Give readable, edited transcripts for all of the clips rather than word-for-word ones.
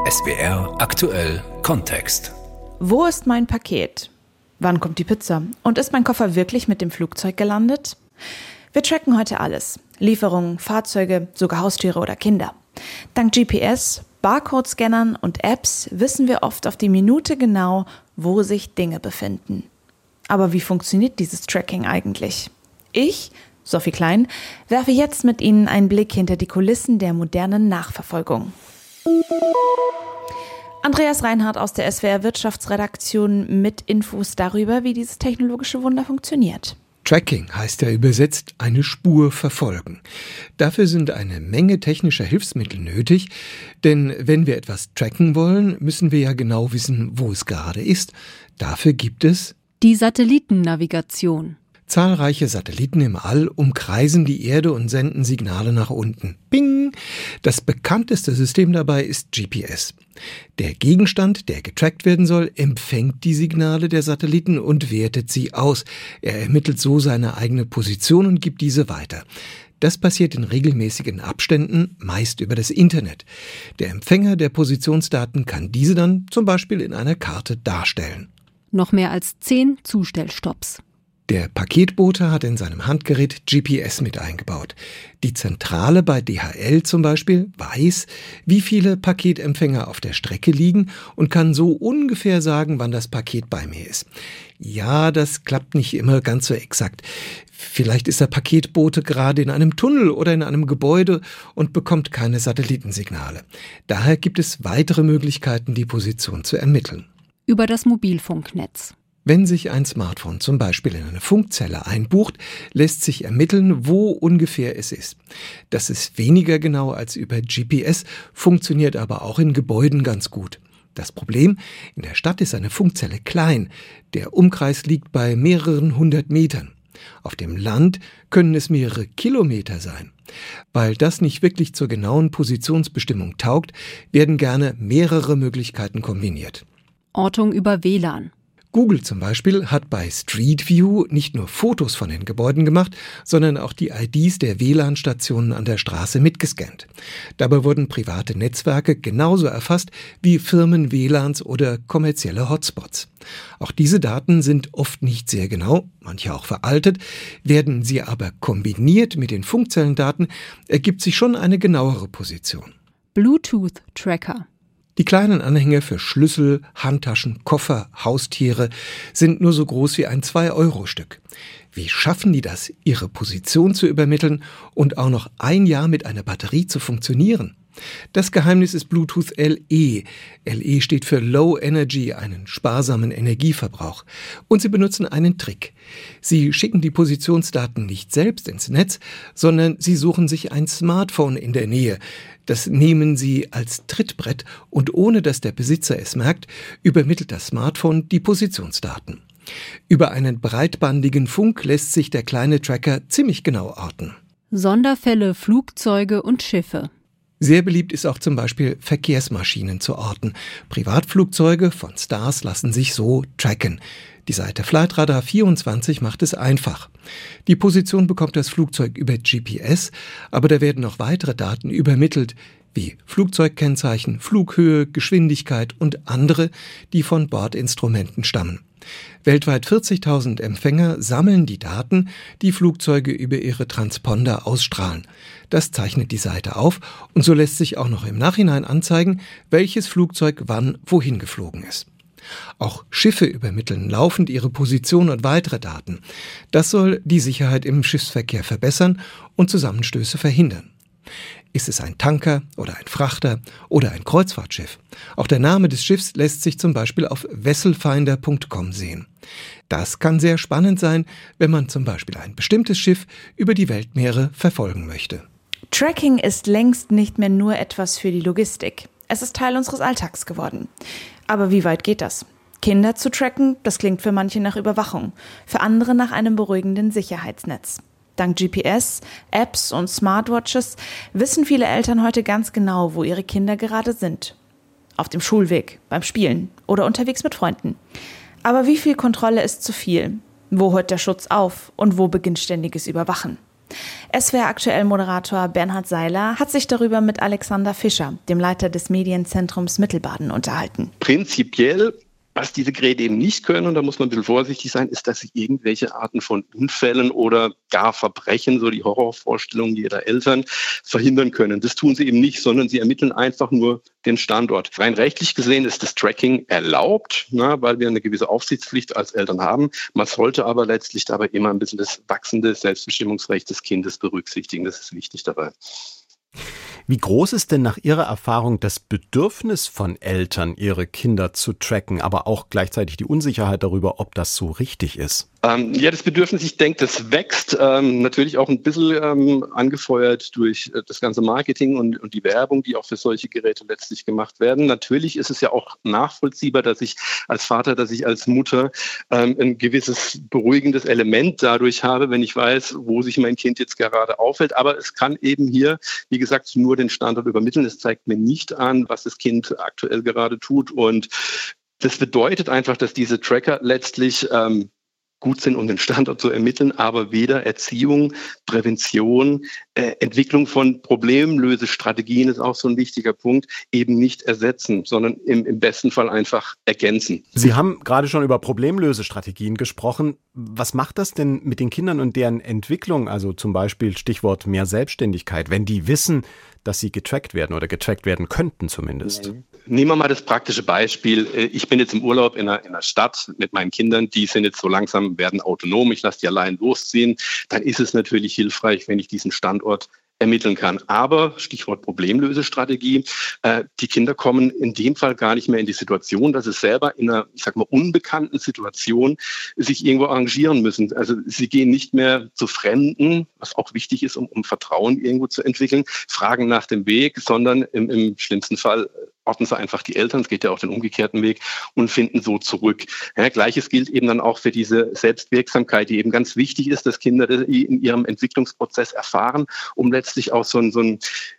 SWR aktuell Kontext. Wo ist mein Paket? Wann kommt die Pizza? Und ist mein Koffer wirklich mit dem Flugzeug gelandet? Wir tracken heute alles. Lieferungen, Fahrzeuge, sogar Haustiere oder Kinder. Dank GPS, Barcode-Scannern und Apps wissen wir oft auf die Minute genau, wo sich Dinge befinden. Aber wie funktioniert dieses Tracking eigentlich? Ich, Sophie Klein, werfe jetzt mit Ihnen einen Blick hinter die Kulissen der modernen Nachverfolgung. Andreas Reinhardt aus der SWR Wirtschaftsredaktion mit Infos darüber, wie dieses technologische Wunder funktioniert. Tracking heißt ja übersetzt eine Spur verfolgen. Dafür sind eine Menge technischer Hilfsmittel nötig, denn wenn wir etwas tracken wollen, müssen wir ja genau wissen, wo es gerade ist. Dafür gibt es die Satellitennavigation. Zahlreiche Satelliten im All umkreisen die Erde und senden Signale nach unten. Bing! Das bekannteste System dabei ist GPS. Der Gegenstand, der getrackt werden soll, empfängt die Signale der Satelliten und wertet sie aus. Er ermittelt so seine eigene Position und gibt diese weiter. Das passiert in regelmäßigen Abständen, meist über das Internet. Der Empfänger der Positionsdaten kann diese dann zum Beispiel in einer Karte darstellen. Noch mehr als 10 Zustellstopps. Der Paketbote hat in seinem Handgerät GPS mit eingebaut. Die Zentrale bei DHL zum Beispiel weiß, wie viele Paketempfänger auf der Strecke liegen und kann so ungefähr sagen, wann das Paket bei mir ist. Ja, das klappt nicht immer ganz so exakt. Vielleicht ist der Paketbote gerade in einem Tunnel oder in einem Gebäude und bekommt keine Satellitensignale. Daher gibt es weitere Möglichkeiten, die Position zu ermitteln. Über das Mobilfunknetz. Wenn sich ein Smartphone zum Beispiel in eine Funkzelle einbucht, lässt sich ermitteln, wo ungefähr es ist. Das ist weniger genau als über GPS, funktioniert aber auch in Gebäuden ganz gut. Das Problem: In der Stadt ist eine Funkzelle klein. Der Umkreis liegt bei mehreren 100 Metern. Auf dem Land können es mehrere Kilometer sein. Weil das nicht wirklich zur genauen Positionsbestimmung taugt, werden gerne mehrere Möglichkeiten kombiniert. Ortung über WLAN. Google zum Beispiel hat bei Street View nicht nur Fotos von den Gebäuden gemacht, sondern auch die IDs der WLAN-Stationen an der Straße mitgescannt. Dabei wurden private Netzwerke genauso erfasst wie Firmen-WLANs oder kommerzielle Hotspots. Auch diese Daten sind oft nicht sehr genau, manche auch veraltet. Werden sie aber kombiniert mit den Funkzellendaten, ergibt sich schon eine genauere Position. Bluetooth-Tracker. Die kleinen Anhänger für Schlüssel, Handtaschen, Koffer, Haustiere sind nur so groß wie ein 2-Euro-Stück. Wie schaffen die das, ihre Position zu übermitteln und auch noch ein Jahr mit einer Batterie zu funktionieren? Das Geheimnis ist Bluetooth LE. LE steht für Low Energy, einen sparsamen Energieverbrauch. Und sie benutzen einen Trick. Sie schicken die Positionsdaten nicht selbst ins Netz, sondern sie suchen sich ein Smartphone in der Nähe. Das nehmen sie als Trittbrett und ohne dass der Besitzer es merkt, übermittelt das Smartphone die Positionsdaten. Über einen breitbandigen Funk lässt sich der kleine Tracker ziemlich genau orten. Sonderfälle, Flugzeuge und Schiffe. Sehr beliebt ist auch zum Beispiel Verkehrsmaschinen zu orten. Privatflugzeuge von Stars lassen sich so tracken. Die Seite Flightradar 24 macht es einfach. Die Position bekommt das Flugzeug über GPS, aber da werden noch weitere Daten übermittelt, wie Flugzeugkennzeichen, Flughöhe, Geschwindigkeit und andere, die von Bordinstrumenten stammen. Weltweit 40.000 Empfänger sammeln die Daten, die Flugzeuge über ihre Transponder ausstrahlen. Das zeichnet die Seite auf und so lässt sich auch noch im Nachhinein anzeigen, welches Flugzeug wann wohin geflogen ist. Auch Schiffe übermitteln laufend ihre Position und weitere Daten. Das soll die Sicherheit im Schiffsverkehr verbessern und Zusammenstöße verhindern. Ist es ein Tanker oder ein Frachter oder ein Kreuzfahrtschiff? Auch der Name des Schiffs lässt sich zum Beispiel auf vesselfinder.com sehen. Das kann sehr spannend sein, wenn man zum Beispiel ein bestimmtes Schiff über die Weltmeere verfolgen möchte. Tracking ist längst nicht mehr nur etwas für die Logistik. Es ist Teil unseres Alltags geworden. Aber wie weit geht das? Kinder zu tracken, das klingt für manche nach Überwachung, für andere nach einem beruhigenden Sicherheitsnetz. Dank GPS, Apps und Smartwatches wissen viele Eltern heute ganz genau, wo ihre Kinder gerade sind. Auf dem Schulweg, beim Spielen oder unterwegs mit Freunden. Aber wie viel Kontrolle ist zu viel? Wo hört der Schutz auf und wo beginnt ständiges Überwachen? SWR aktuell Moderator Bernhard Seiler hat sich darüber mit Alexander Fischer, dem Leiter des Medienzentrums Mittelbaden, unterhalten. Prinzipiell, was diese Geräte eben nicht können, und da muss man ein bisschen vorsichtig sein, ist, dass sie irgendwelche Arten von Unfällen oder gar Verbrechen, so die Horrorvorstellungen jeder Eltern, verhindern können. Das tun sie eben nicht, sondern sie ermitteln einfach nur den Standort. Rein rechtlich gesehen ist das Tracking erlaubt, weil wir eine gewisse Aufsichtspflicht als Eltern haben. Man sollte aber letztlich dabei immer ein bisschen das wachsende Selbstbestimmungsrecht des Kindes berücksichtigen. Das ist wichtig dabei. Wie groß ist denn nach Ihrer Erfahrung das Bedürfnis von Eltern, ihre Kinder zu tracken, aber auch gleichzeitig die Unsicherheit darüber, ob das so richtig ist? Das Bedürfnis, ich denke, das wächst. Natürlich auch ein bisschen angefeuert durch das ganze Marketing und die Werbung, die auch für solche Geräte letztlich gemacht werden. Natürlich ist es ja auch nachvollziehbar, dass ich als Vater, dass ich als Mutter ein gewisses beruhigendes Element dadurch habe, wenn ich weiß, wo sich mein Kind jetzt gerade aufhält. Aber es kann eben hier, wie gesagt, nur den Standort übermitteln. Es zeigt mir nicht an, was das Kind aktuell gerade tut. Und das bedeutet einfach, dass diese Tracker letztlich gut sind, um den Standort zu ermitteln, aber weder Erziehung, Prävention, Entwicklung von Problemlösestrategien ist auch so ein wichtiger Punkt, eben nicht ersetzen, sondern im besten Fall einfach ergänzen. Sie haben gerade schon über Problemlösestrategien gesprochen. Was macht das denn mit den Kindern und deren Entwicklung, also zum Beispiel Stichwort mehr Selbstständigkeit, wenn die wissen, dass sie getrackt werden oder getrackt werden könnten zumindest? Nehmen wir mal das praktische Beispiel. Ich bin jetzt im Urlaub in einer Stadt mit meinen Kindern, die sind jetzt so langsam, werden autonom, ich lasse die allein losziehen. Dann ist es natürlich hilfreich, wenn ich diesen Standort ermitteln kann. Aber, Stichwort Problemlösestrategie, die Kinder kommen in dem Fall gar nicht mehr in die Situation, dass sie selber in einer, ich sag mal, unbekannten Situation sich irgendwo arrangieren müssen. Also sie gehen nicht mehr zu Fremden, was auch wichtig ist, um Vertrauen irgendwo zu entwickeln, fragen nach dem Weg, sondern im schlimmsten Fall orten sie einfach die Eltern, es geht ja auch den umgekehrten Weg, und finden so zurück. Ja, Gleiches gilt eben dann auch für diese Selbstwirksamkeit, die eben ganz wichtig ist, dass Kinder das in ihrem Entwicklungsprozess erfahren, um letztlich auch so ein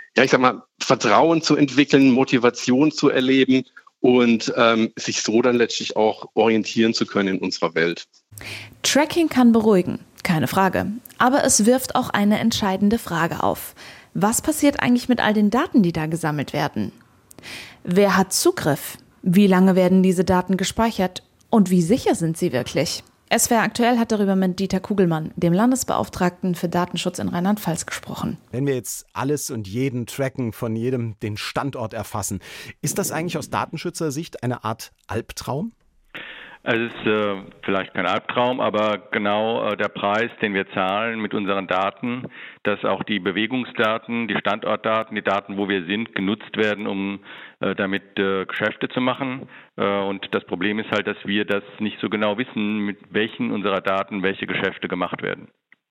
Vertrauen zu entwickeln, Motivation zu erleben und sich so dann letztlich auch orientieren zu können in unserer Welt. Tracking kann beruhigen, keine Frage. Aber es wirft auch eine entscheidende Frage auf. Was passiert eigentlich mit all den Daten, die da gesammelt werden? Wer hat Zugriff? Wie lange werden diese Daten gespeichert? Und wie sicher sind sie wirklich? SWR aktuell hat darüber mit Dieter Kugelmann, dem Landesbeauftragten für Datenschutz in Rheinland-Pfalz, gesprochen. Wenn wir jetzt alles und jeden tracken, von jedem den Standort erfassen, ist das eigentlich aus Datenschützersicht eine Art Albtraum? Es ist vielleicht kein Albtraum, aber genau der Preis, den wir zahlen mit unseren Daten, dass auch die Bewegungsdaten, die Standortdaten, die Daten, wo wir sind, genutzt werden, um damit Geschäfte zu machen. Und das Problem ist halt, dass wir das nicht so genau wissen, mit welchen unserer Daten welche Geschäfte gemacht werden.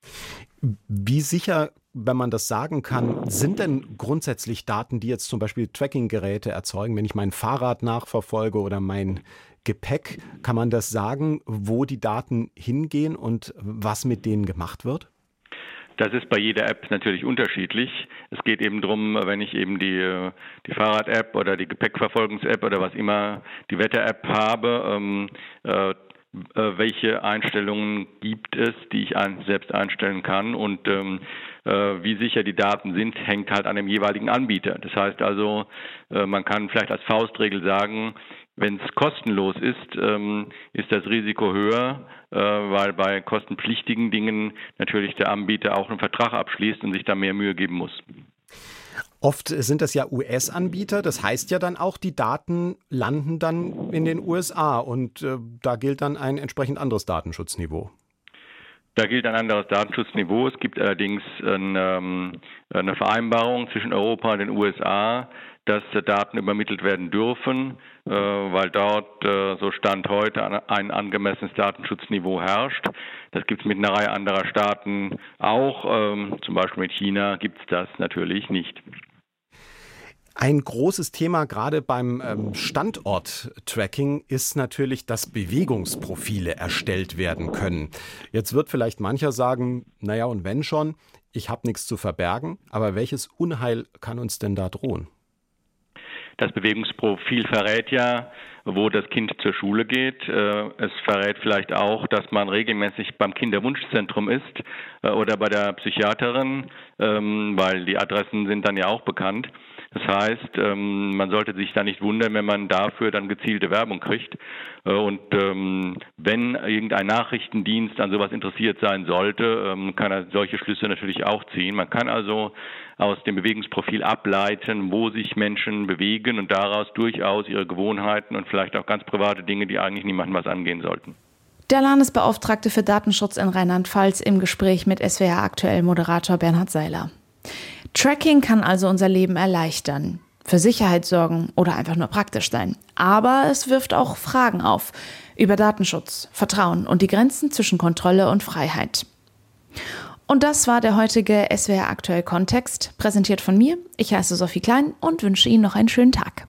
Wie sicher, wenn man das sagen kann, sind denn grundsätzlich Daten, die jetzt zum Beispiel Tracking-Geräte erzeugen, wenn ich mein Fahrrad nachverfolge oder mein Gepäck, kann man das sagen, wo die Daten hingehen und was mit denen gemacht wird? Das ist bei jeder App natürlich unterschiedlich. Es geht eben darum, wenn ich eben die Fahrrad-App oder die Gepäckverfolgungs-App oder was immer, die Wetter-App habe, welche Einstellungen gibt es, die ich selbst einstellen kann, und wie sicher die Daten sind, hängt halt an dem jeweiligen Anbieter. Das heißt also, man kann vielleicht als Faustregel sagen, wenn es kostenlos ist das Risiko höher, weil bei kostenpflichtigen Dingen natürlich der Anbieter auch einen Vertrag abschließt und sich da mehr Mühe geben muss. Oft sind das ja US-Anbieter, das heißt ja dann auch, die Daten landen dann in den USA und da gilt dann ein entsprechend anderes Datenschutzniveau. Da gilt ein anderes Datenschutzniveau. Es gibt allerdings eine Vereinbarung zwischen Europa und den USA, dass Daten übermittelt werden dürfen, weil dort, so Stand heute, ein angemessenes Datenschutzniveau herrscht. Das gibt es mit einer Reihe anderer Staaten auch. Zum Beispiel mit China gibt es das natürlich nicht. Ein großes Thema gerade beim Standort-Tracking ist natürlich, dass Bewegungsprofile erstellt werden können. Jetzt wird vielleicht mancher sagen, naja, und wenn schon, ich habe nichts zu verbergen, aber welches Unheil kann uns denn da drohen? Das Bewegungsprofil verrät ja, wo das Kind zur Schule geht. Es verrät vielleicht auch, dass man regelmäßig beim Kinderwunschzentrum ist oder bei der Psychiaterin, weil die Adressen sind dann ja auch bekannt. Das heißt, man sollte sich da nicht wundern, wenn man dafür dann gezielte Werbung kriegt. Und wenn irgendein Nachrichtendienst an sowas interessiert sein sollte, kann er solche Schlüsse natürlich auch ziehen. Man kann also aus dem Bewegungsprofil ableiten, wo sich Menschen bewegen und daraus durchaus ihre Gewohnheiten und vielleicht auch ganz private Dinge, die eigentlich niemandem was angehen sollten. Der Landesbeauftragte für Datenschutz in Rheinland-Pfalz im Gespräch mit SWR aktuell Moderator Bernhard Seiler. Tracking kann also unser Leben erleichtern, für Sicherheit sorgen oder einfach nur praktisch sein. Aber es wirft auch Fragen auf über Datenschutz, Vertrauen und die Grenzen zwischen Kontrolle und Freiheit. Und das war der heutige SWR aktuell Kontext, präsentiert von mir. Ich heiße Sophie Klein und wünsche Ihnen noch einen schönen Tag.